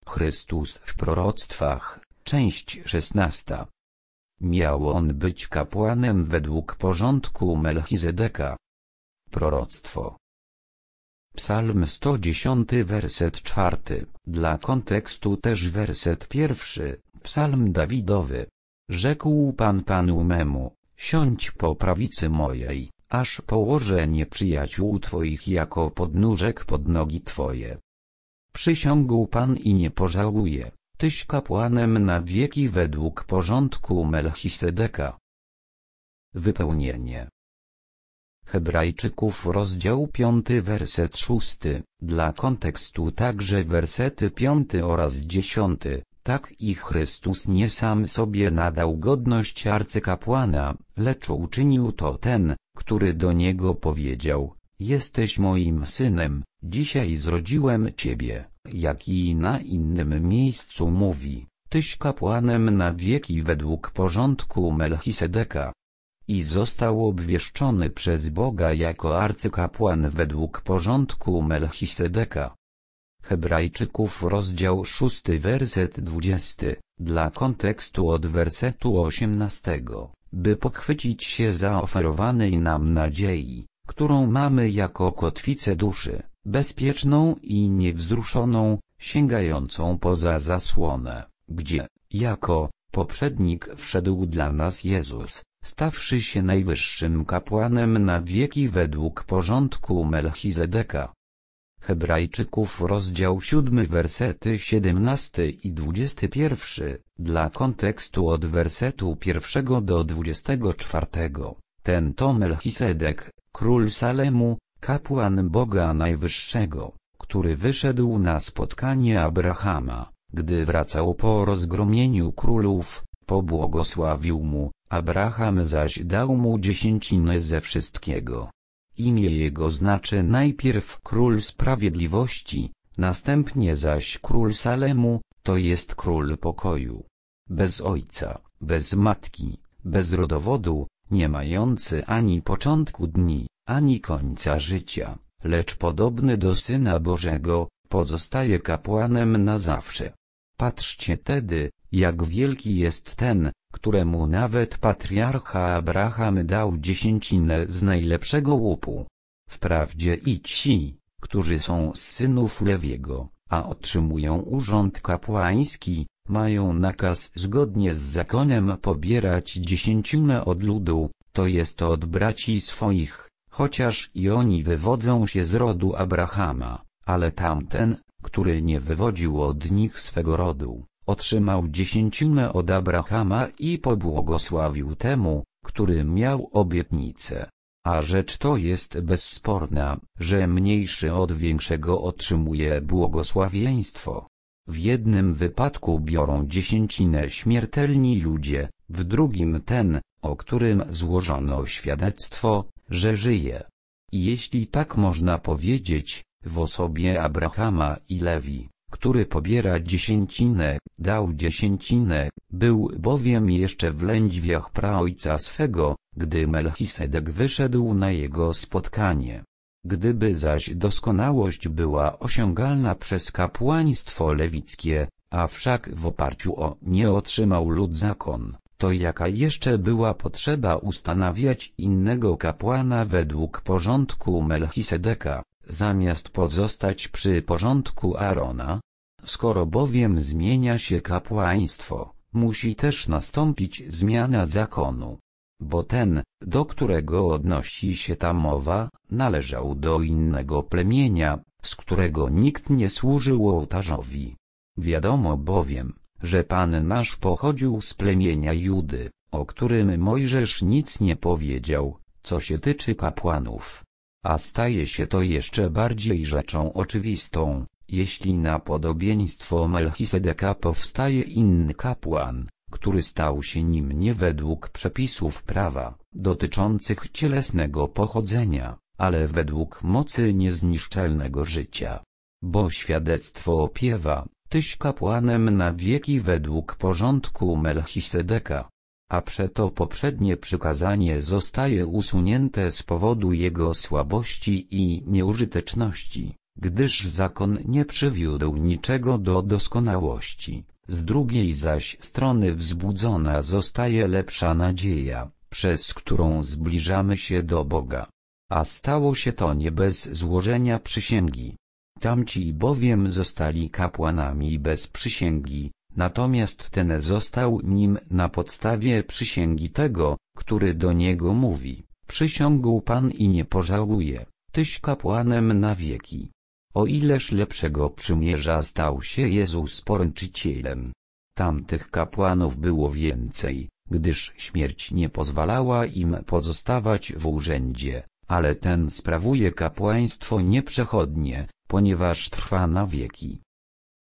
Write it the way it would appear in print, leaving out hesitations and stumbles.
Chrystus w proroctwach, część 16. Miał on być kapłanem według porządku Melchizedeka. Proroctwo. Psalm 110, werset 4, dla kontekstu też werset 1, psalm Dawidowy. Rzekł Pan Panu memu, siądź po prawicy mojej, aż położę nieprzyjaciół Twoich jako podnóżek pod nogi Twoje. Przysiągł Pan i nie pożałuje, Tyś kapłanem na wieki według porządku Melchisedeka. Wypełnienie. Hebrajczyków rozdział 5 werset 6, dla kontekstu także wersety 5 oraz 10, tak i Chrystus nie sam sobie nadał godność arcykapłana, lecz uczynił to ten, który do niego powiedział, jesteś moim synem, dzisiaj zrodziłem ciebie, jak i na innym miejscu mówi, tyś kapłanem na wieki według porządku Melchisedeka. I został obwieszczony przez Boga jako arcykapłan według porządku Melchisedeka. Hebrajczyków rozdział 6 werset 20, dla kontekstu od wersetu 18, by pochwycić się zaoferowanej nam nadziei, którą mamy jako kotwicę duszy, bezpieczną i niewzruszoną, sięgającą poza zasłonę, gdzie, jako poprzednik wszedł dla nas Jezus, stawszy się najwyższym kapłanem na wieki według porządku Melchizedeka. Hebrajczyków rozdział 7 wersety 17 i 21, dla kontekstu od wersetu 1 do 24. Ten to Melchisedek, król Salemu, kapłan Boga Najwyższego, który wyszedł na spotkanie Abrahama, gdy wracał po rozgromieniu królów, pobłogosławił mu, Abraham zaś dał mu dziesięcinę ze wszystkiego. Imię jego znaczy najpierw Król Sprawiedliwości, następnie zaś Król Salemu, to jest Król Pokoju. Bez ojca, bez matki, bez rodowodu, nie mający ani początku dni, ani końca życia, lecz podobny do Syna Bożego, pozostaje kapłanem na zawsze. Patrzcie tedy, jak wielki jest ten, któremu nawet patriarcha Abraham dał dziesięcinę z najlepszego łupu. Wprawdzie i ci, którzy są z synów Lewiego, a otrzymują urząd kapłański, mają nakaz zgodnie z zakonem pobierać dziesięcinę od ludu, to jest od braci swoich, chociaż i oni wywodzą się z rodu Abrahama, ale tamten, który nie wywodził od nich swego rodu, otrzymał dziesięcinę od Abrahama i pobłogosławił temu, który miał obietnicę. A rzecz to jest bezsporna, że mniejszy od większego otrzymuje błogosławieństwo. W jednym wypadku biorą dziesięcinę śmiertelni ludzie, w drugim ten, o którym złożono świadectwo, że żyje. I jeśli tak można powiedzieć, w osobie Abrahama i Lewi, który pobiera dziesięcinę, dał dziesięcinę, był bowiem jeszcze w lędźwiach praojca swego, gdy Melchisedek wyszedł na jego spotkanie. Gdyby zaś doskonałość była osiągalna przez kapłaństwo lewickie, a wszak w oparciu o nie otrzymał lud zakon, to jaka jeszcze była potrzeba ustanawiać innego kapłana według porządku Melchisedeka, zamiast pozostać przy porządku Aarona? Skoro bowiem zmienia się kapłaństwo, musi też nastąpić zmiana zakonu. Bo ten, do którego odnosi się ta mowa, należał do innego plemienia, z którego nikt nie służył ołtarzowi. Wiadomo bowiem, że Pan nasz pochodził z plemienia Judy, o którym Mojżesz nic nie powiedział, co się tyczy kapłanów. A staje się to jeszcze bardziej rzeczą oczywistą, jeśli na podobieństwo Melchisedeka powstaje inny kapłan, który stał się nim nie według przepisów prawa, dotyczących cielesnego pochodzenia, ale według mocy niezniszczalnego życia. Bo świadectwo opiewa, tyś kapłanem na wieki według porządku Melchisedeka. A przeto poprzednie przykazanie zostaje usunięte z powodu jego słabości i nieużyteczności, gdyż zakon nie przywiódł niczego do doskonałości. Z drugiej zaś strony wzbudzona zostaje lepsza nadzieja, przez którą zbliżamy się do Boga. A stało się to nie bez złożenia przysięgi. Tamci bowiem zostali kapłanami bez przysięgi, natomiast ten został nim na podstawie przysięgi tego, który do niego mówi: przysiągł Pan i nie pożałuje, tyś kapłanem na wieki. O ileż lepszego przymierza stał się Jezus poręczycielem. Tamtych kapłanów było więcej, gdyż śmierć nie pozwalała im pozostawać w urzędzie, ale ten sprawuje kapłaństwo nieprzechodnie, ponieważ trwa na wieki.